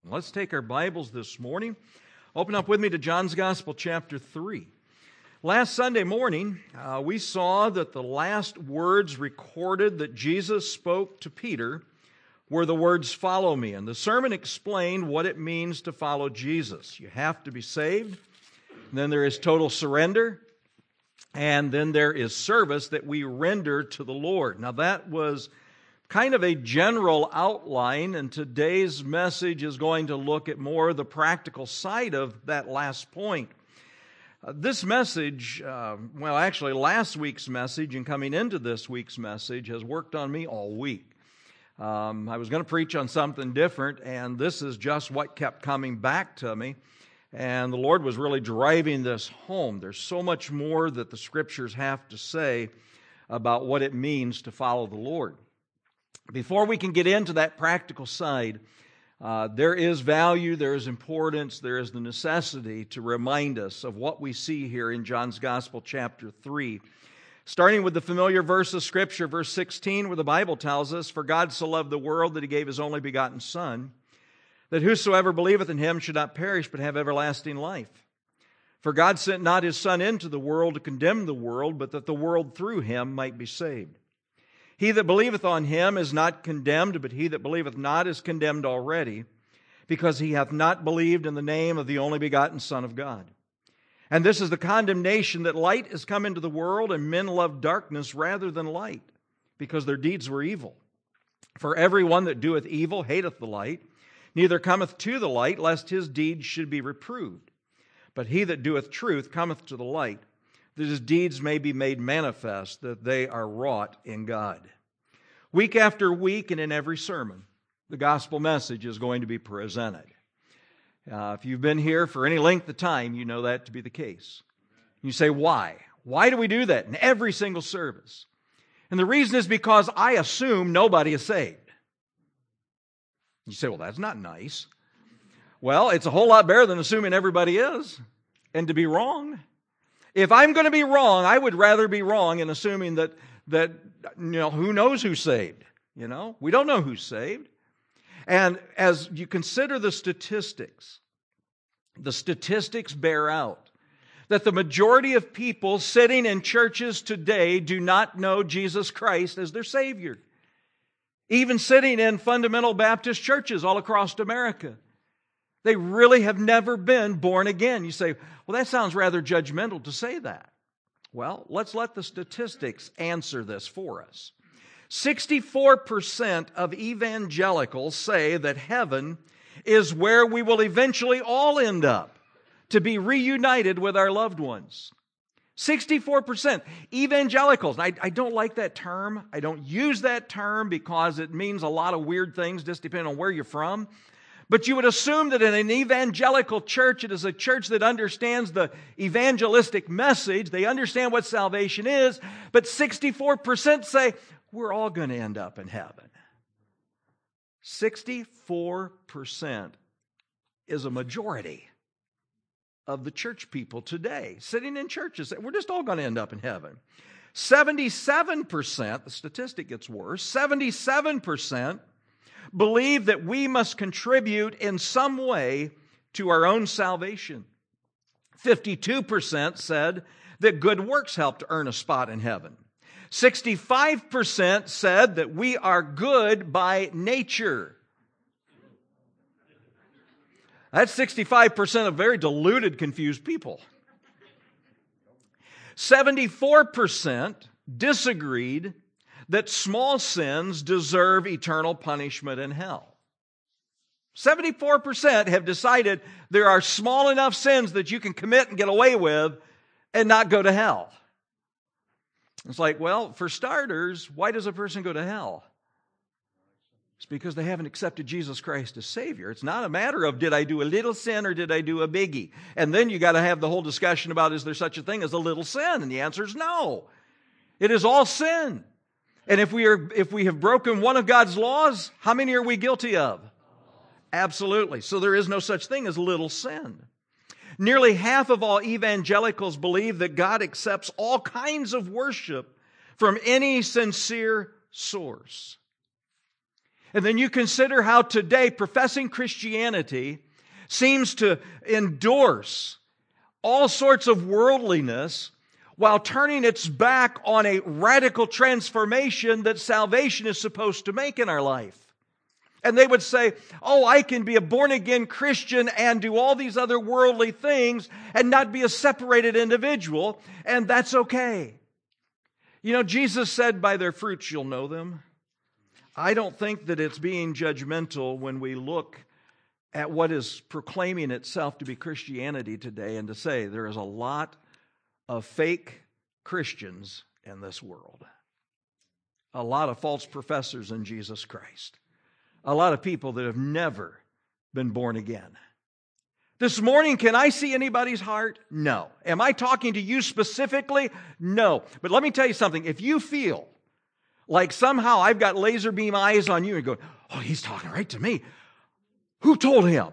Let's take our Bibles this morning. Open up with me to John's Gospel, chapter 3. Last Sunday morning, we saw that the last words recorded that Jesus spoke to Peter were the words, "Follow me." And the sermon explained what it means to follow Jesus. You have to be saved. And then there is total surrender. And then there is service that we render to the Lord. Now that was kind of a general outline, and today's message is going to look at more the practical side of that last point. This message, last week's message and coming into this week's message has worked on me all week. I was going to preach on something different, and this is just what kept coming back to me. And the Lord was really driving this home. There's so much more that the Scriptures have to say about what it means to follow the Lord. Before we can get into that practical side, there is value, there is importance, there is the necessity to remind us of what we see here in John's Gospel, chapter 3. Starting with the familiar verse of Scripture, verse 16, where the Bible tells us, "For God so loved the world that He gave His only begotten Son, that whosoever believeth in Him should not perish but have everlasting life. For God sent not His Son into the world to condemn the world, but that the world through Him might be saved. He that believeth on Him is not condemned, but he that believeth not is condemned already, because he hath not believed in the name of the only begotten Son of God. And this is the condemnation, that light is come into the world, and men love darkness rather than light, because their deeds were evil. For every one that doeth evil hateth the light, neither cometh to the light, lest his deeds should be reproved. But he that doeth truth cometh to the light, that his deeds may be made manifest, that they are wrought in God." Week after week and in every sermon, the gospel message is going to be presented. If you've been here for any length of time, you know that to be the case. You say, why? Why do we do that in every single service? And the reason is because I assume nobody is saved. You say, well, that's not nice. Well, it's a whole lot better than assuming everybody is, and to be wrong. If I'm going to be wrong, I would rather be wrong in assuming that who knows who's saved? We don't know who's saved. And as you consider the statistics bear out that the majority of people sitting in churches today do not know Jesus Christ as their Savior. Even sitting in fundamental Baptist churches all across America, they really have never been born again. You say, well, that sounds rather judgmental to say that. Well, let's let the statistics answer this for us. 64% of evangelicals say that heaven is where we will eventually all end up to be reunited with our loved ones. 64% evangelicals. I don't like that term. I don't use that term because it means a lot of weird things just depending on where you're from. But you would assume that in an evangelical church, it is a church that understands the evangelistic message. They understand what salvation is. But 64% say, we're all going to end up in heaven. 64% is a majority of the church people today, sitting in churches. We're just all going to end up in heaven. 77%, the statistic gets worse, 77% believe that we must contribute in some way to our own salvation. 52% said that good works help to earn a spot in heaven. 65% said that we are good by nature. That's 65% of very deluded, confused people. 74% disagreed that small sins deserve eternal punishment in hell. 74% have decided there are small enough sins that you can commit and get away with and not go to hell. It's like, well, for starters, why does a person go to hell? It's because they haven't accepted Jesus Christ as Savior. It's not a matter of did I do a little sin or did I do a biggie? And then you got to have the whole discussion about is there such a thing as a little sin? And the answer is no. It is all sin. And if we have broken one of God's laws, how many are we guilty of? Absolutely. So there is no such thing as little sin. Nearly half of all evangelicals believe that God accepts all kinds of worship from any sincere source. And then you consider how today professing Christianity seems to endorse all sorts of worldliness while turning its back on a radical transformation that salvation is supposed to make in our life. And they would say, oh, I can be a born-again Christian and do all these other worldly things and not be a separated individual, and that's okay. You know, Jesus said, by their fruits you'll know them. I don't think that it's being judgmental when we look at what is proclaiming itself to be Christianity today and to say there is a lot of fake Christians in this world. A lot of false professors in Jesus Christ. A lot of people that have never been born again. This morning, can I see anybody's heart? No. Am I talking to you specifically? No. But let me tell you something. If you feel like somehow I've got laser beam eyes on you and go, oh, he's talking right to me. Who told him?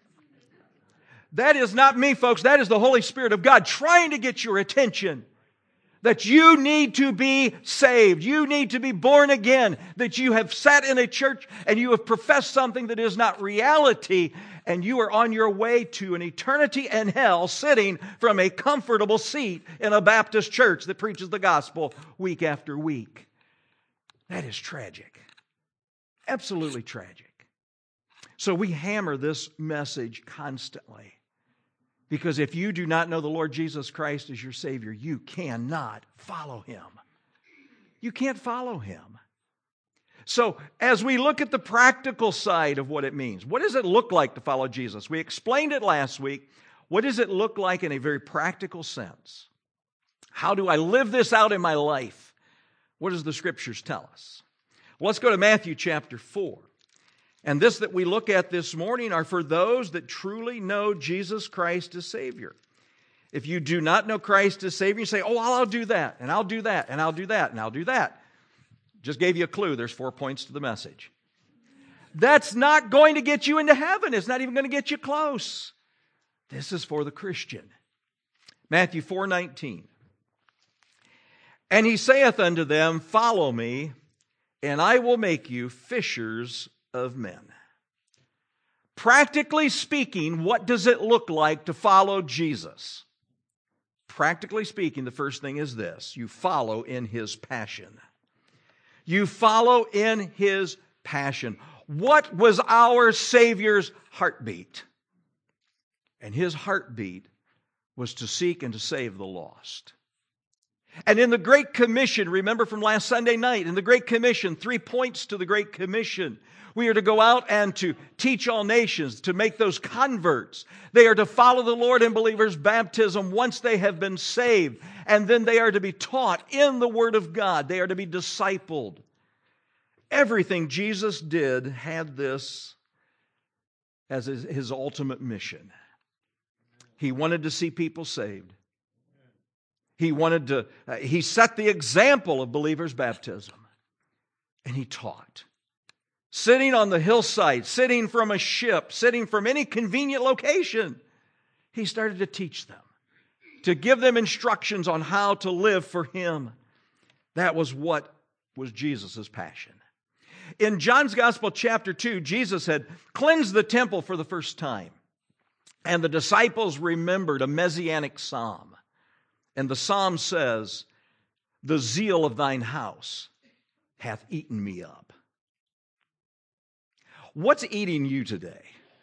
That is not me, folks. That is the Holy Spirit of God trying to get your attention. That you need to be saved. You need to be born again. That you have sat in a church and you have professed something that is not reality. And you are on your way to an eternity in hell sitting from a comfortable seat in a Baptist church that preaches the gospel week after week. That is tragic. Absolutely tragic. So we hammer this message constantly. Because if you do not know the Lord Jesus Christ as your Savior, you cannot follow Him. You can't follow Him. So as we look at the practical side of what it means, what does it look like to follow Jesus? We explained it last week. What does it look like in a very practical sense? How do I live this out in my life? What does the Scriptures tell us? Well, let's go to Matthew chapter 4. And this that we look at this morning are for those that truly know Jesus Christ as Savior. If you do not know Christ as Savior, you say, oh, I'll do that, and I'll do that, and I'll do that, and I'll do that. Just gave you a clue. There's 4 points to the message. That's not going to get you into heaven. It's not even going to get you close. This is for the Christian. Matthew 4:19. And He saith unto them, follow me, and I will make you fishers of men. Practically speaking, what does it look like to follow Jesus? Practically speaking, the first thing is this: you follow in His passion. You follow in His passion. What was our Savior's heartbeat? And His heartbeat was to seek and to save the lost. And in the Great Commission, remember from last Sunday night, in the Great Commission, 3 points to the Great Commission. We are to go out and to teach all nations, to make those converts. They are to follow the Lord in believers' baptism once they have been saved. And then they are to be taught in the Word of God. They are to be discipled. Everything Jesus did had this as His ultimate mission. He wanted to see people saved. He set the example of believers' baptism. And He taught. Sitting on the hillside, sitting from a ship, sitting from any convenient location, He started to teach them, to give them instructions on how to live for Him. That was what was Jesus' passion. In John's Gospel, chapter 2, Jesus had cleansed the temple for the first time. And the disciples remembered a messianic psalm. And the psalm says, the zeal of thine house hath eaten me up. What's eating you today?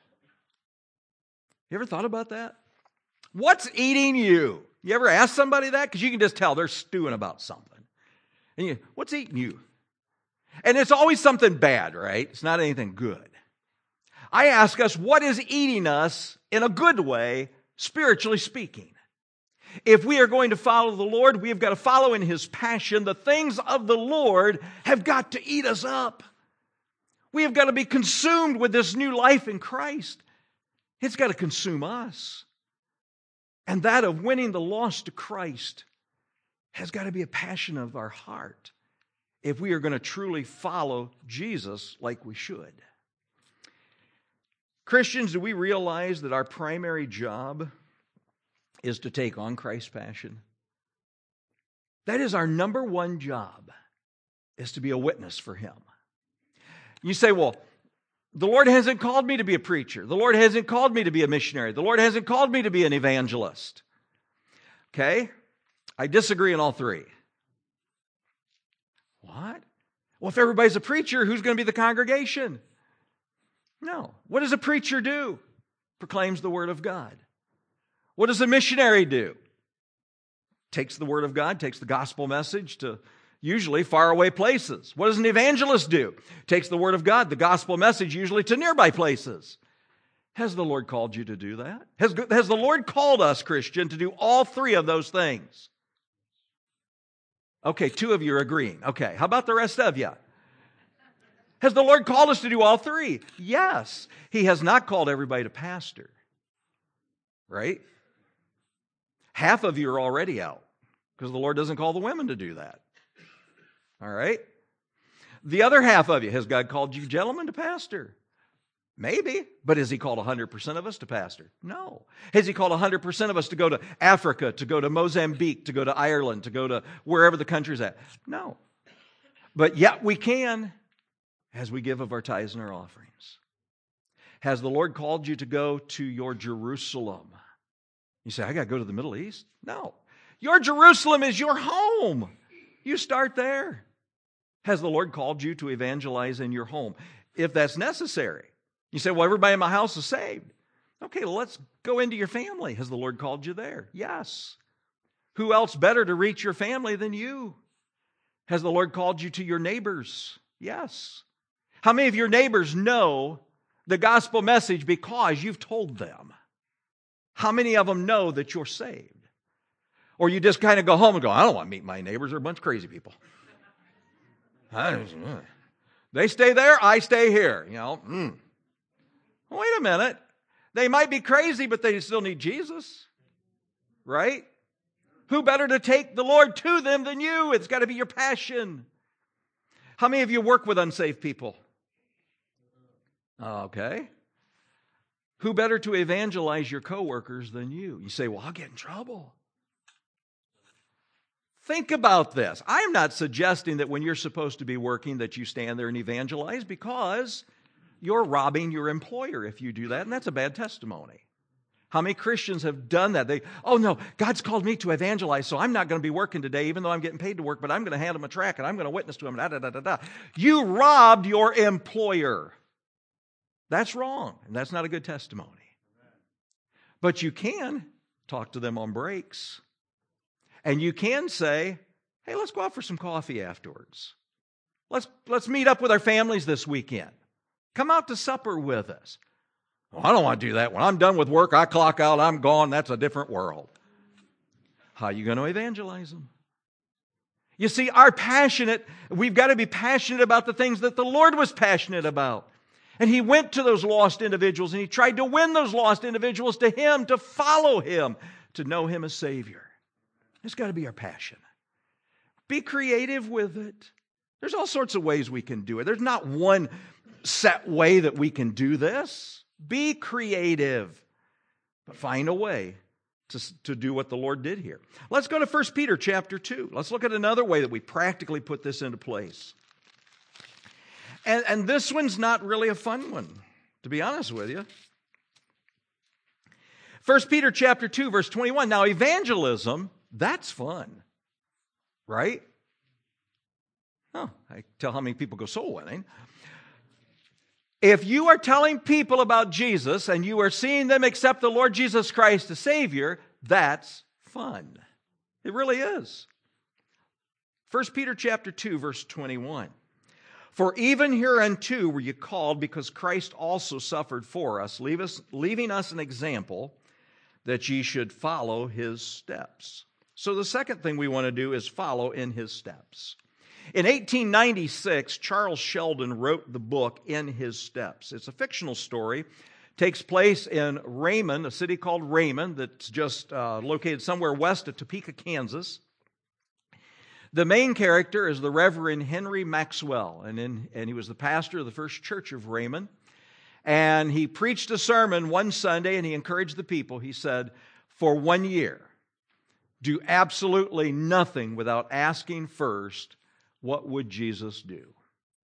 You ever thought about that? What's eating you? You ever ask somebody that? Because you can just tell they're stewing about something. And what's eating you? And it's always something bad, right? It's not anything good. I ask us, what is eating us in a good way, spiritually speaking? If we are going to follow the Lord, we have got to follow in His passion. The things of the Lord have got to eat us up. We have got to be consumed with this new life in Christ. It's got to consume us. And that of winning the lost to Christ has got to be a passion of our heart if we are going to truly follow Jesus like we should. Christians, do we realize that our primary job is to take on Christ's passion? That is our number one job, is to be a witness for Him. You say, well, the Lord hasn't called me to be a preacher. The Lord hasn't called me to be a missionary. The Lord hasn't called me to be an evangelist. Okay? I disagree on all three. What? Well, if everybody's a preacher, who's going to be the congregation? No. What does a preacher do? Proclaims the Word of God. What does a missionary do? Takes the Word of God, takes the gospel message to usually faraway places. What does an evangelist do? Takes the Word of God, the gospel message, usually to nearby places. Has the Lord called you to do that? Has the Lord called us, Christian, to do all three of those things? Okay, 2 of you are agreeing. Okay, how about the rest of you? Has the Lord called us to do all three? Yes. He has not called everybody to pastor. Right? Half of you are already out because the Lord doesn't call the women to do that. All right? The other half of you, has God called you gentlemen to pastor? Maybe, but has He called 100% of us to pastor? No. Has He called 100% of us to go to Africa, to go to Mozambique, to go to Ireland, to go to wherever the country's at? No. But yet we can, as we give of our tithes and our offerings. Has the Lord called you to go to your Jerusalem? You say, I got to go to the Middle East? No. Your Jerusalem is your home. You start there. Has the Lord called you to evangelize in your home? If that's necessary. You say, well, everybody in my house is saved. Okay, well, let's go into your family. Has the Lord called you there? Yes. Who else better to reach your family than you? Has the Lord called you to your neighbors? Yes. How many of your neighbors know the gospel message because you've told them? How many of them know that you're saved? Or you just kind of go home and go, I don't want to meet my neighbors. They're a bunch of crazy people. They stay there, I stay here. You know, Wait a minute. They might be crazy, but they still need Jesus. Right? Who better to take the Lord to them than you? It's got to be your passion. How many of you work with unsaved people? Okay. Who better to evangelize your coworkers than you? You say, well, I'll get in trouble. Think about this. I'm not suggesting that when you're supposed to be working that you stand there and evangelize, because you're robbing your employer if you do that, and that's a bad testimony. How many Christians have done that? Oh no, God's called me to evangelize, so I'm not going to be working today, even though I'm getting paid to work, but I'm going to hand them a tract and I'm going to witness to them. Da, da, da, da, da. You robbed your employer. That's wrong, and that's not a good testimony. But you can talk to them on breaks. And you can say, hey, let's go out for some coffee afterwards. Let's meet up with our families this weekend. Come out to supper with us. Well, I don't want to do that. When I'm done with work, I clock out, I'm gone. That's a different world. How are you going to evangelize them? You see, we've got to be passionate about the things that the Lord was passionate about. And He went to those lost individuals and He tried to win those lost individuals to Him, to follow Him, to know Him as Savior. It's got to be our passion. Be creative with it. There's all sorts of ways we can do it. There's not one set way that we can do this. Be creative, but find a way to do what the Lord did here. Let's go to 1 Peter chapter 2. Let's look at another way that we practically put this into place. And this one's not really a fun one, to be honest with you. 1 Peter chapter 2, verse 21. Now, evangelism, that's fun, right? Oh, I tell how many people go soul winning. If you are telling people about Jesus and you are seeing them accept the Lord Jesus Christ as Savior, that's fun. It really is. 1 Peter chapter 2, verse 21. For even hereunto were you called, because Christ also suffered for us, leaving us an example that ye should follow His steps. So the second thing we want to do is follow in His steps. In 1896, Charles Sheldon wrote the book In His Steps. It's a fictional story. It takes place in Raymond, a city called Raymond that's just located somewhere west of Topeka, Kansas. The main character is the Reverend Henry Maxwell, and he was the pastor of the First Church of Raymond. And he preached a sermon one Sunday, and he encouraged the people. He said, for 1 year, do absolutely nothing without asking first, what would Jesus do?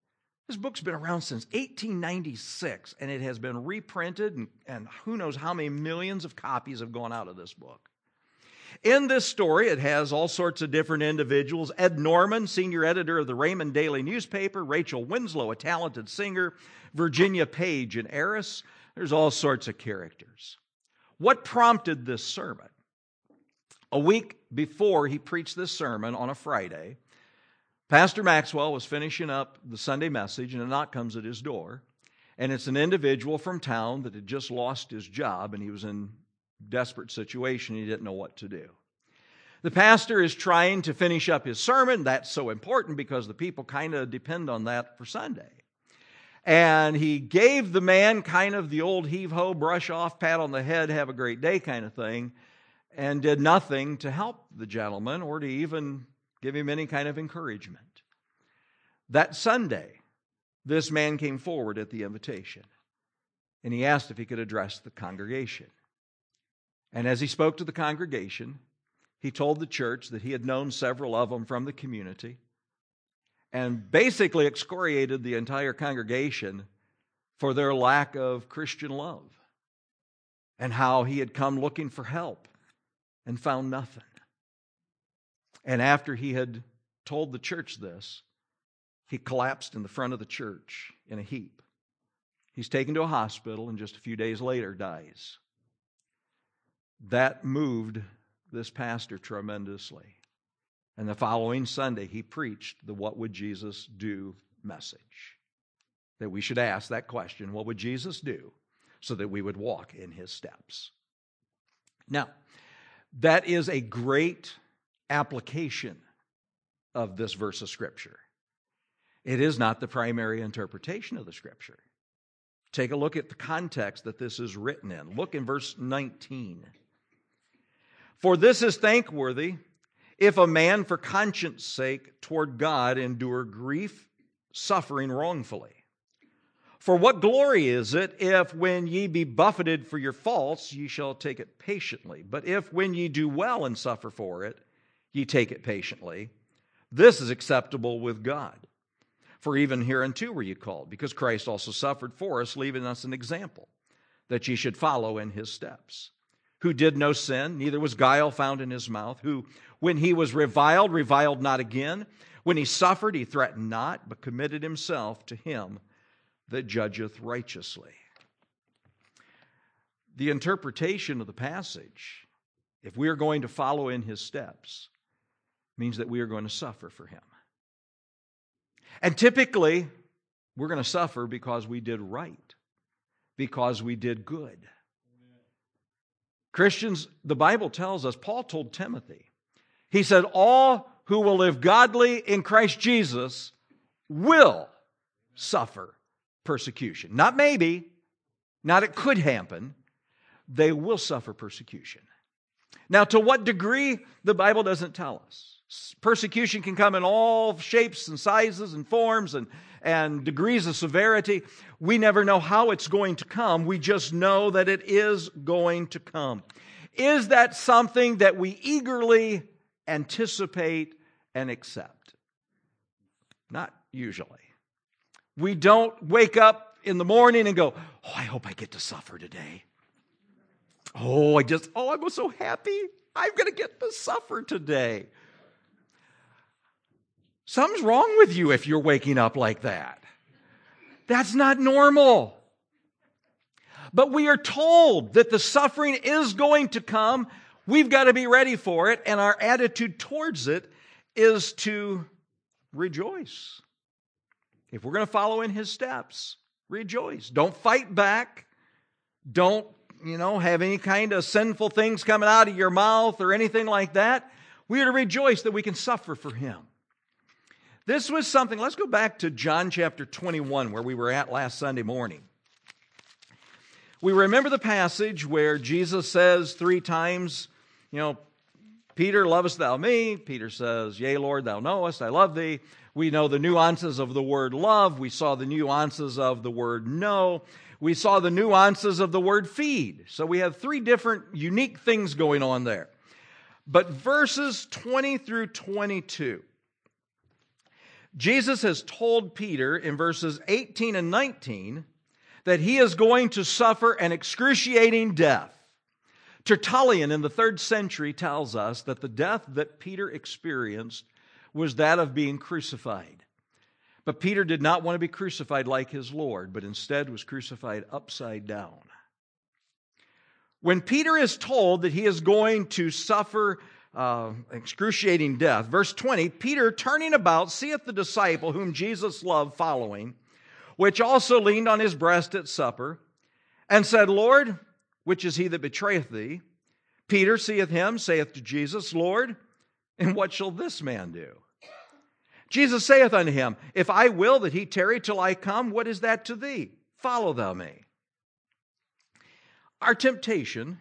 This book's been around since 1896, and it has been reprinted, and who knows how many millions of copies have gone out of this book. In this story, it has all sorts of different individuals. Ed Norman, senior editor of the Raymond Daily newspaper. Rachel Winslow, a talented singer. Virginia Page, an heiress. There's all sorts of characters. What prompted this sermon? A week before he preached this sermon on a Friday, Pastor Maxwell was finishing up the Sunday message, and a knock comes at his door. And it's an individual from town that had just lost his job, and he was in desperate situation. He didn't know what to do. The pastor is trying to finish up his sermon. That's so important because the people kind of depend on that for Sunday. And he gave the man kind of the old heave-ho, brush off, pat on the head, have a great day kind of thing, and did nothing to help the gentleman or to even give him any kind of encouragement. That Sunday, this man came forward at the invitation, and he asked if he could address the congregation. And as he spoke to the congregation, he told the church that he had known several of them from the community and basically excoriated the entire congregation for their lack of Christian love and how he had come looking for help and found nothing. And after he had told the church this, he collapsed in the front of the church in a heap. He's taken to a hospital and just a few days later dies. That moved this pastor tremendously. And the following Sunday, he preached the "What Would Jesus Do" message. That we should ask that question, what would Jesus do so that we would walk in his steps? Now, that is a great application of this verse of Scripture. It is not the primary interpretation of the Scripture. Take a look at the context that this is written in. Look in verse 19. For this is thankworthy, if a man for conscience sake toward God endure grief, suffering wrongfully. For what glory is it, if when ye be buffeted for your faults, ye shall take it patiently? But if when ye do well and suffer for it, ye take it patiently, this is acceptable with God. For even hereunto were ye called, because Christ also suffered for us, leaving us an example, that ye should follow in his steps. Who did no sin, neither was guile found in his mouth, who, when he was reviled, reviled not again. When he suffered, he threatened not, but committed himself to him that judgeth righteously. The interpretation of the passage, if we are going to follow in his steps, means that we are going to suffer for him. And typically, we're going to suffer because we did right, because we did good. Christians, the Bible tells us, Paul told Timothy, he said, all who will live godly in Christ Jesus will suffer persecution. Not maybe, not it could happen. They will suffer persecution. Now, to what degree, the Bible doesn't tell us. Persecution can come in all shapes and sizes and forms and degrees of severity. We never know how it's going to come. We just know that it is going to come. Is that something that we eagerly anticipate and accept? Not usually. We don't wake up in the morning and go, oh, I hope I get to suffer today. I'm so happy. I'm going to get to suffer today. Something's wrong with you if you're waking up like that. That's not normal. But we are told that the suffering is going to come. We've got to be ready for it, and our attitude towards it is to rejoice. If we're going to follow in his steps, rejoice. Don't fight back. Don't, have any kind of sinful things coming out of your mouth or anything like that. We are to rejoice that we can suffer for him. This was something, let's go back to John chapter 21, where we were at last Sunday morning. We remember the passage where Jesus says 3 times, Peter, lovest thou me? Peter says, yea, Lord, thou knowest, I love thee. We know the nuances of the word love. We saw the nuances of the word know. We saw the nuances of the word feed. So we have 3 different unique things going on there. But verses 20 through 22, Jesus has told Peter in verses 18 and 19 that he is going to suffer an excruciating death. Tertullian in the 3rd century tells us that the death that Peter experienced was that of being crucified. But Peter did not want to be crucified like his Lord, but instead was crucified upside down. When Peter is told that he is going to suffer excruciating death, verse 20, Peter, turning about, seeth the disciple whom Jesus loved following, which also leaned on his breast at supper, and said, Lord, which is he that betrayeth thee? Peter seeth him, saith to Jesus, Lord, and what shall this man do? Jesus saith unto him, If I will that he tarry till I come, what is that to thee? Follow thou me. Our temptation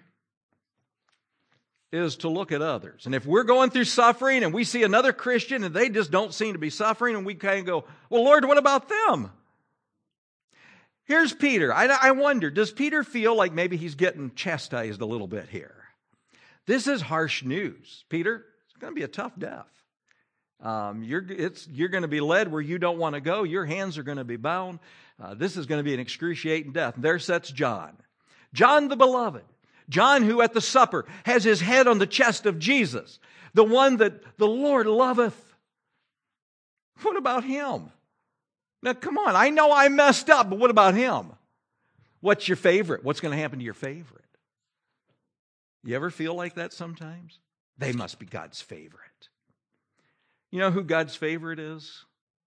is to look at others. And if we're going through suffering and we see another Christian and they just don't seem to be suffering, and we kind of go, well, Lord, what about them? Here's Peter. I wonder, does Peter feel like maybe he's getting chastised a little bit here? This is harsh news. Peter, it's going to be a tough death. You're going to be led where you don't want to go. Your hands are going to be bound. This is going to be an excruciating death. And there sits John. John the beloved. John who at the supper has his head on the chest of Jesus. The one that the Lord loveth. What about him? Now, come on. I know I messed up, but what about him? What's your favorite? What's going to happen to your favorite? You ever feel like that sometimes? They must be God's favorite. You know who God's favorite is?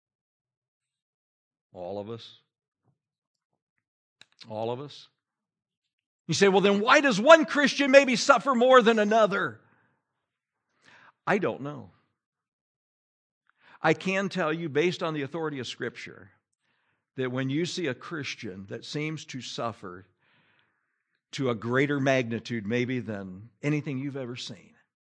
All of us. All of us. You say, well, then why does one Christian maybe suffer more than another? I don't know. I can tell you, based on the authority of Scripture, that when you see a Christian that seems to suffer to a greater magnitude maybe than anything you've ever seen,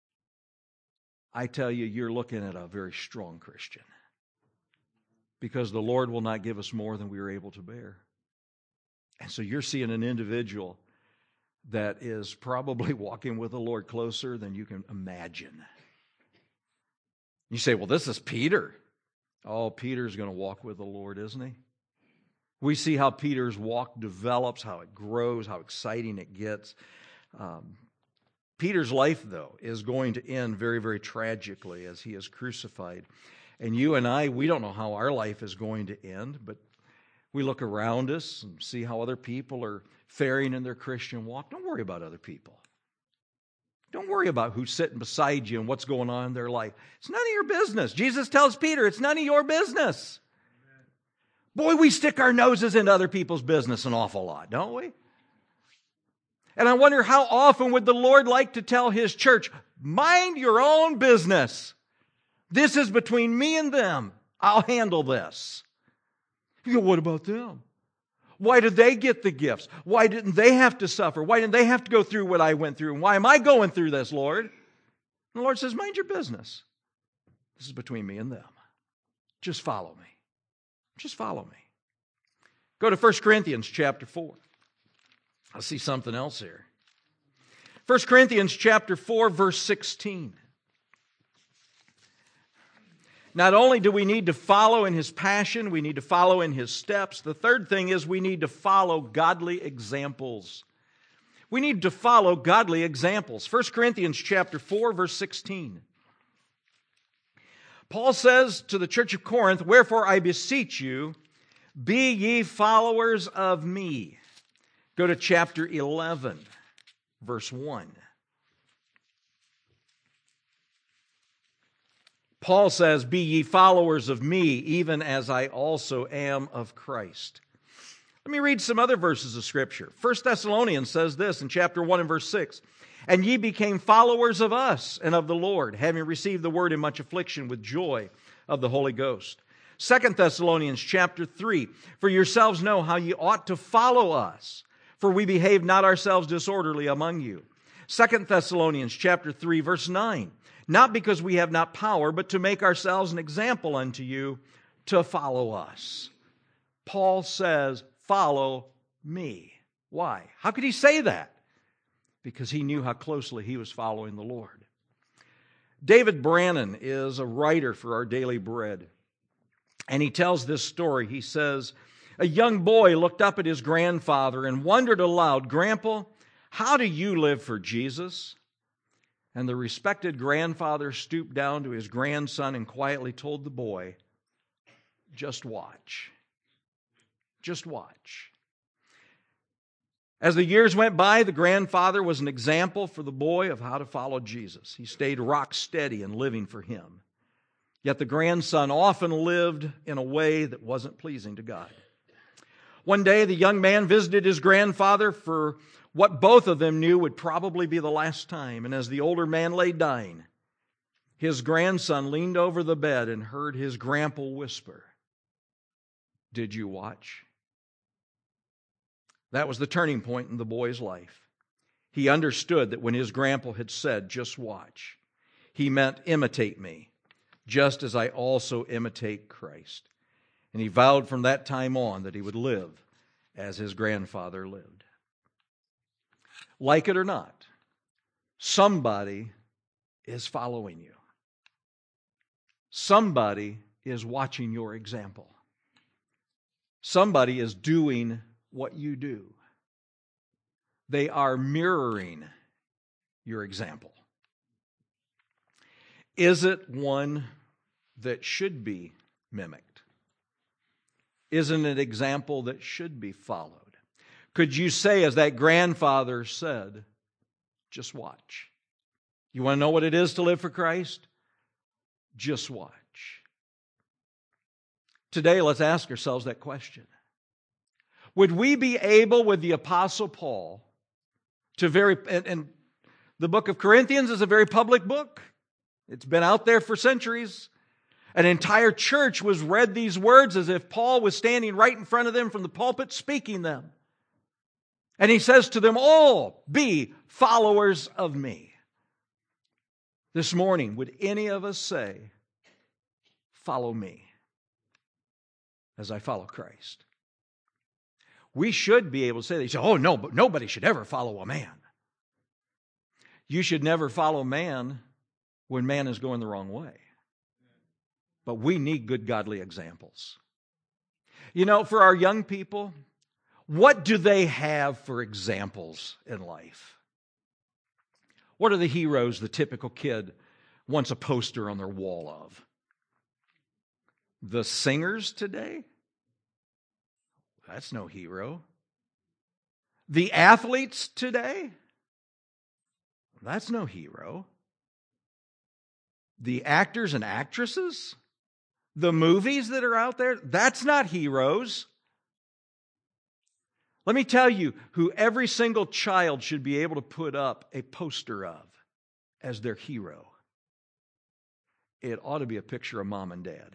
I tell you, you're looking at a very strong Christian. Because the Lord will not give us more than we are able to bear. And so you're seeing an individual that is probably walking with the Lord closer than you can imagine. You say, well, this is Peter. Oh, Peter's going to walk with the Lord, isn't he? We see how Peter's walk develops, how it grows, how exciting it gets. Peter's life, though, is going to end very, very tragically as he is crucified. And you and I, we don't know how our life is going to end, but we look around us and see how other people are faring in their Christian walk. Don't worry about other people. Don't worry about who's sitting beside you and what's going on in their life. It's none of your business. Jesus tells Peter, it's none of your business. Boy, we stick our noses into other people's business an awful lot, don't we? And I wonder how often would the Lord like to tell His church, mind your own business. This is between me and them. I'll handle this. You go, what about them? Why did they get the gifts? Why didn't they have to suffer? Why didn't they have to go through what I went through? And why am I going through this, Lord? And the Lord says, mind your business. This is between me and them. Just follow me. Just follow me. Go to 1 Corinthians chapter 4. I see something else here. 1 Corinthians chapter 4, verse 16. Not only do we need to follow in His passion, we need to follow in His steps. The third thing is we need to follow godly examples. We need to follow godly examples. 1 Corinthians chapter 4, verse 16. Paul says to the church of Corinth, wherefore I beseech you, be ye followers of me. Go to chapter 11, verse 1. Paul says, be ye followers of me, even as I also am of Christ. Let me read some other verses of Scripture. 1 Thessalonians says this in chapter 1 and verse 6. And ye became followers of us and of the Lord, having received the word in much affliction with joy of the Holy Ghost. 2 Thessalonians chapter 3. For yourselves know how ye ought to follow us, for we behave not ourselves disorderly among you. 2 Thessalonians chapter 3, verse 9. Not because we have not power, but to make ourselves an example unto you to follow us. Paul says, follow me. Why? How could he say that? Because he knew how closely he was following the Lord. David Brannon is a writer for Our Daily Bread. And he tells this story. He says, a young boy looked up at his grandfather and wondered aloud, "Grandpa, how do you live for Jesus?" And the respected grandfather stooped down to his grandson and quietly told the boy, "Just watch. Just watch." As the years went by, the grandfather was an example for the boy of how to follow Jesus. He stayed rock steady in living for him. Yet the grandson often lived in a way that wasn't pleasing to God. One day, the young man visited his grandfather for what both of them knew would probably be the last time. And as the older man lay dying, his grandson leaned over the bed and heard his grandpa whisper, "Did you watch?" That was the turning point in the boy's life. He understood that when his grandpa had said, "Just watch," he meant imitate me, just as I also imitate Christ. And he vowed from that time on that he would live as his grandfather lived. Like it or not, somebody is following you. Somebody is watching your example. Somebody is doing what you do. They are mirroring your example. Is it one that should be mimicked? Isn't it an example that should be followed? Could you say, as that grandfather said, "Just watch"? You want to know what it is to live for Christ? Just watch. Today, let's ask ourselves that question. Would we be able, with the Apostle Paul, and the book of Corinthians is a very public book. It's been out there for centuries. An entire church was read these words as if Paul was standing right in front of them from the pulpit speaking them. And he says to them all, "Be followers of me." This morning, would any of us say, "Follow me as I follow Christ"? We should be able to say that. You say, "Oh, no, but nobody should ever follow a man." You should never follow man when man is going the wrong way. But we need good, godly examples. You know, for our young people, what do they have for examples in life? What are the heroes the typical kid wants a poster on their wall of? The singers today? That's no hero. The athletes today? That's no hero. The actors and actresses? The movies that are out there? That's not heroes. Let me tell you who every single child should be able to put up a poster of as their hero. It ought to be a picture of mom and dad.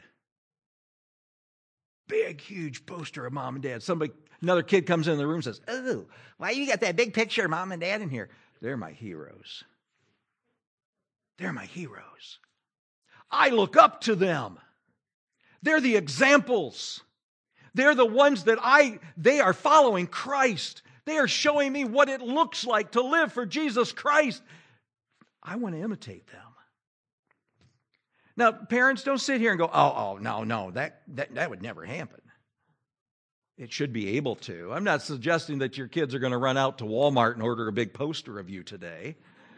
Big, huge poster of mom and dad. Another kid comes in the room and says, "Oh, why you got that big picture of mom and dad in here?" They're my heroes. They're my heroes. I look up to them. They're the examples. They're the ones that they are following Christ. They are showing me what it looks like to live for Jesus Christ. I want to imitate them. Now, parents, don't sit here and go, oh, no, that would never happen. It should be able to. I'm not suggesting that your kids are going to run out to Walmart and order a big poster of you today.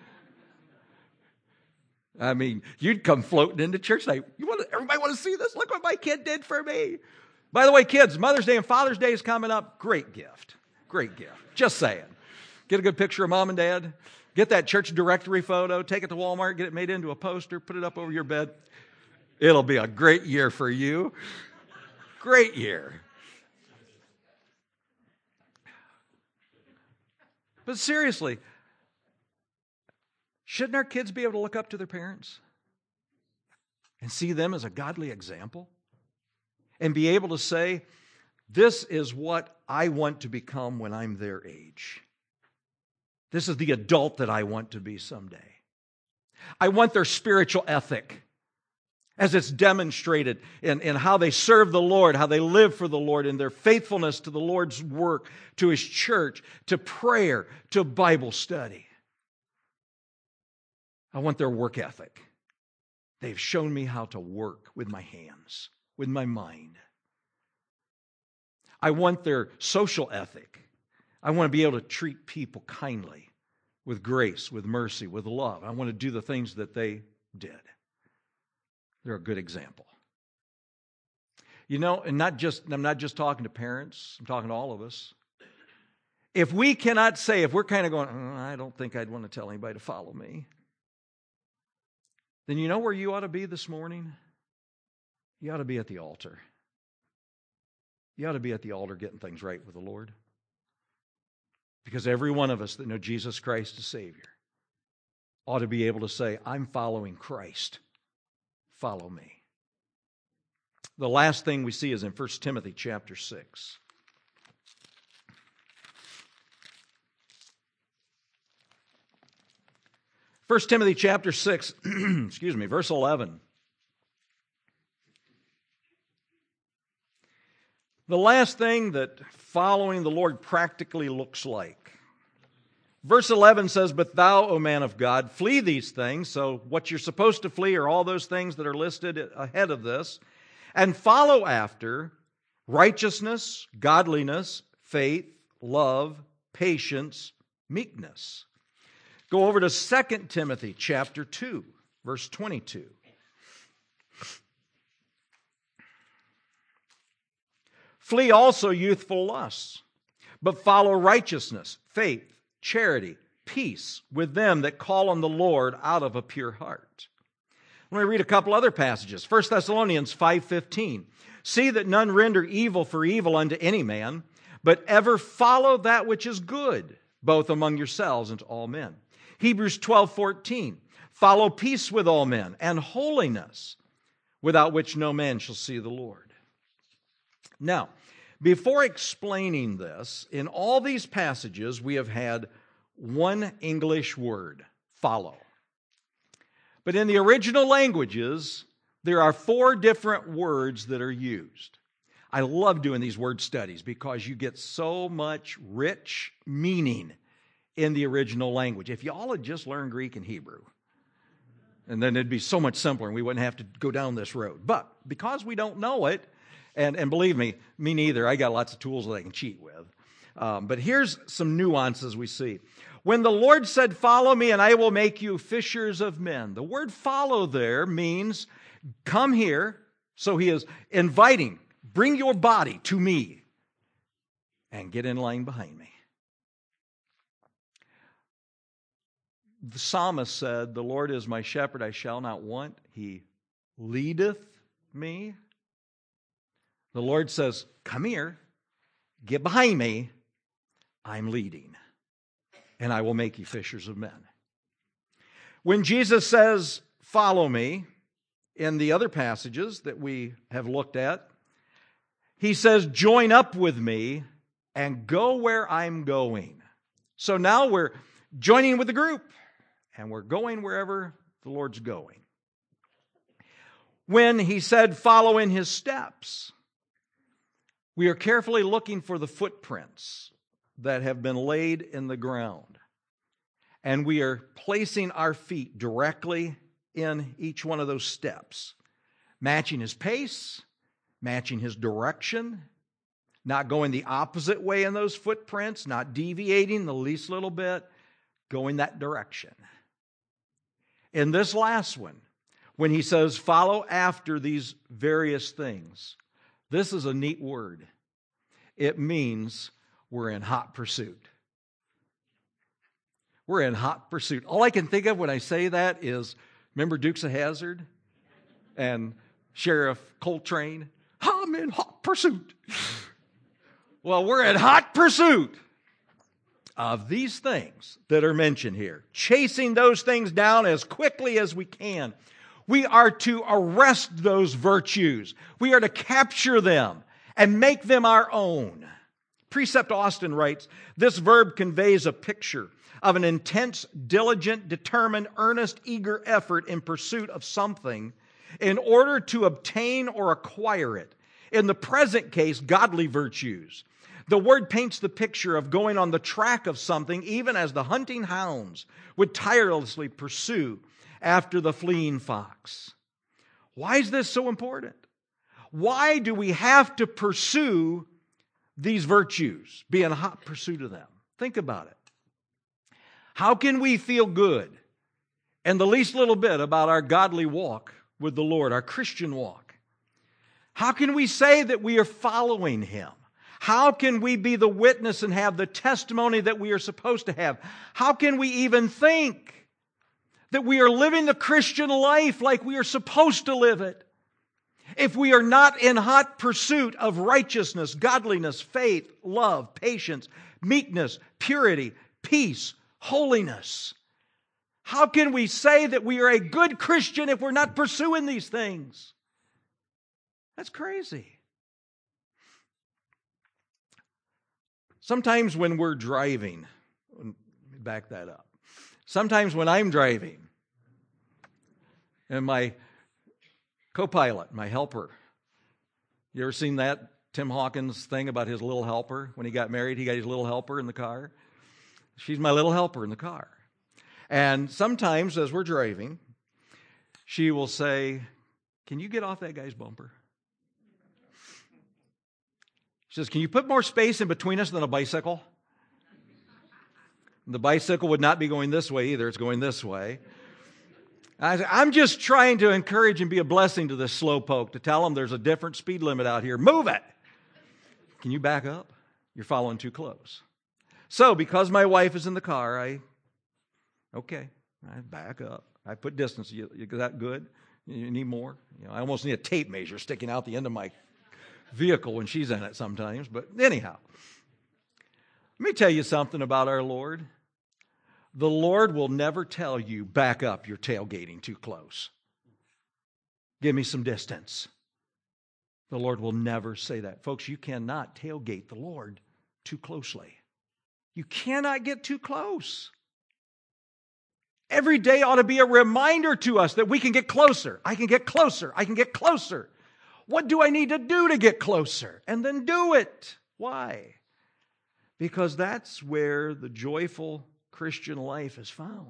I mean, you'd come floating into church like, everybody want to see this? Look what my kid did for me. By the way, kids, Mother's Day and Father's Day is coming up. Great gift. Great gift. Just saying. Get a good picture of mom and dad. Get that church directory photo. Take it to Walmart. Get it made into a poster. Put it up over your bed. It'll be a great year for you. Great year. But seriously, shouldn't our kids be able to look up to their parents and see them as a godly example and be able to say, this is what I want to become when I'm their age. This is the adult that I want to be someday. I want their spiritual ethic as it's demonstrated in how they serve the Lord, how they live for the Lord, in their faithfulness to the Lord's work, to His church, to prayer, to Bible study. I want their work ethic. They've shown me how to work with my hands. with my mind. I want their social ethic. I want to be able to treat people kindly, with grace, with mercy, with love. I want to do the things that they did. They're a good example. You know, and I'm not just talking to parents, I'm talking to all of us. If we cannot say, if we're kind of going, I don't think I'd want to tell anybody to follow me, then you know where you ought to be this morning? You ought to be at the altar. You ought to be at the altar getting things right with the Lord. Because every one of us that know Jesus Christ as Savior ought to be able to say, I'm following Christ. Follow me. The last thing we see is in 1 Timothy chapter 6. 1 Timothy chapter 6, verse 11. The last thing that following the Lord practically looks like. Verse 11 says, But thou, O man of God, flee these things. So what you're supposed to flee are all those things that are listed ahead of this. And follow after righteousness, godliness, faith, love, patience, meekness. Go over to 2 Timothy chapter 2, verse 22. Flee also youthful lusts, but follow righteousness, faith, charity, peace with them that call on the Lord out of a pure heart. Let me read a couple other passages. 1 Thessalonians 5:15. See that none render evil for evil unto any man, but ever follow that which is good, both among yourselves and to all men. Hebrews 12:14. Follow peace with all men and holiness, without which no man shall see the Lord. Now, before explaining this, in all these passages we have had one English word, follow. But in the original languages, there are 4 different words that are used. I love doing these word studies because you get so much rich meaning in the original language. If you all had just learned Greek and Hebrew, and then it'd be so much simpler and we wouldn't have to go down this road. But because we don't know it, and believe me neither, I got lots of tools that I can cheat with. But here's some nuances we see. When the Lord said, follow me and I will make you fishers of men, the word follow there means come here. So he is inviting, bring your body to me and get in line behind me. The psalmist said, the Lord is my shepherd, I shall not want. He leadeth me. The Lord says, come here, get behind me, I'm leading, and I will make you fishers of men. When Jesus says, follow me, in the other passages that we have looked at, he says, join up with me and go where I'm going. So now we're joining with the group, and we're going wherever the Lord's going. When he said, follow in his steps, we are carefully looking for the footprints that have been laid in the ground. And we are placing our feet directly in each one of those steps, matching his pace, matching his direction, not going the opposite way in those footprints, not deviating the least little bit, going that direction. In this last one, when he says, follow after these various things, this is a neat word. It means we're in hot pursuit. We're in hot pursuit. All I can think of when I say that is, remember Dukes of Hazzard and Sheriff Coltrane? I'm in hot pursuit. Well, we're in hot pursuit of these things that are mentioned here. Chasing those things down as quickly as we can. We are to arrest those virtues. We are to capture them and make them our own. Precept Austin writes, this verb conveys a picture of an intense, diligent, determined, earnest, eager effort in pursuit of something in order to obtain or acquire it. In the present case, godly virtues. The word paints the picture of going on the track of something even as the hunting hounds would tirelessly pursue after the fleeing fox. Why is this so important? why do we have to pursue these virtues, be in hot pursuit of them? Think about it. How can we feel good and the least little bit about our godly walk with the Lord, our Christian walk? How can we say that we are following Him? How can we be the witness and have the testimony that we are supposed to have? How can we even think that we are living the Christian life like we are supposed to live it if we are not in hot pursuit of righteousness, godliness, faith, love, patience, meekness, purity, peace, holiness? How can we say that we are a good Christian if we're not pursuing these things? That's crazy. Sometimes when we're driving, let me back that up. Sometimes when I'm driving, and my co-pilot, my helper, you ever seen that Tim Hawkins thing about his little helper? When he got married, he got his little helper in the car. She's my little helper in the car. And sometimes as we're driving, she will say, "Can you get off that guy's bumper?" She says, "Can you put more space in between us than a bicycle?" The bicycle would not be going this way either. It's going this way. I'm just trying to encourage and be a blessing to this slowpoke, to tell him there's a different speed limit out here. Move it! Can you back up? You're following too close. So, because my wife is in the car, I back up. I put distance. You that good? You need more? I almost need a tape measure sticking out the end of my vehicle when she's in it sometimes. But anyhow, let me tell you something about our Lord. The Lord will never tell you, back up, you're tailgating too close. Give me some distance. The Lord will never say that. Folks, you cannot tailgate the Lord too closely. You cannot get too close. Every day ought to be a reminder to us that we can get closer. I can get closer. I can get closer. What do I need to do to get closer? And then do it. Why? Because that's where the joyful Christian life is found.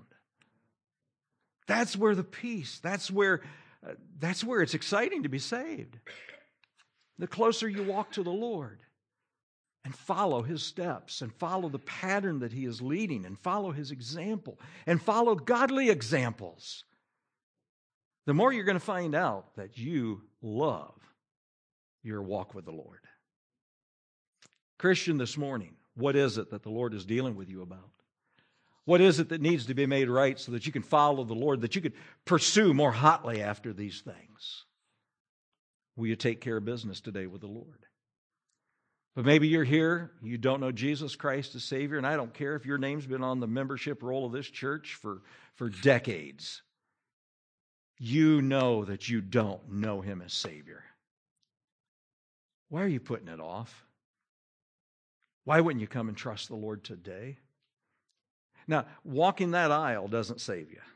That's where the peace, that's where it's exciting to be saved. The closer you walk to the Lord and follow His steps and follow the pattern that He is leading and follow His example and follow godly examples, the more you're going to find out that you love your walk with the Lord. Christian, this morning, what is it that the Lord is dealing with you about? What is it that needs to be made right so that you can follow the Lord, that you can pursue more hotly after these things? Will you take care of business today with the Lord? But maybe you're here, you don't know Jesus Christ as Savior, and I don't care if your name's been on the membership roll of this church for decades. You know that you don't know Him as Savior. Why are you putting it off? Why wouldn't you come and trust the Lord today? Now, walking that aisle doesn't save you.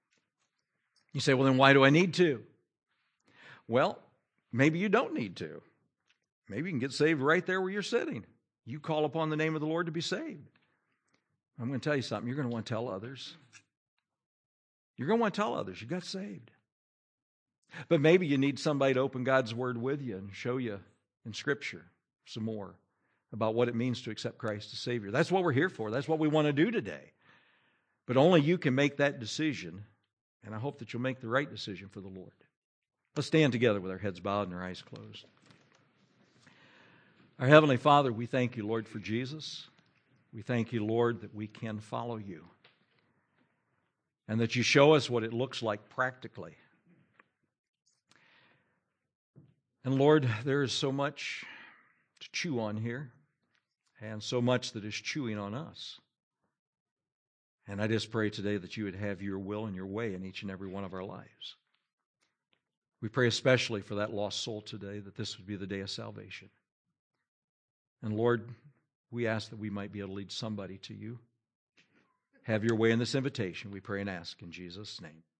You say, well, then why do I need to? Well, maybe you don't need to. Maybe you can get saved right there where you're sitting. You call upon the name of the Lord to be saved. I'm going to tell you something. You're going to want to tell others. You're going to want to tell others you got saved. But maybe you need somebody to open God's Word with you and show you in Scripture some more about what it means to accept Christ as Savior. That's what we're here for. That's what we want to do today. But only you can make that decision, and I hope that you'll make the right decision for the Lord. Let's stand together with our heads bowed and our eyes closed. Our Heavenly Father, we thank you, Lord, for Jesus. We thank you, Lord, that we can follow you and that you show us what it looks like practically. And Lord, there is so much to chew on here and so much that is chewing on us. And I just pray today that you would have your will and your way in each and every one of our lives. We pray especially for that lost soul today, that this would be the day of salvation. And Lord, we ask that we might be able to lead somebody to you. Have your way in this invitation, we pray and ask in Jesus' name.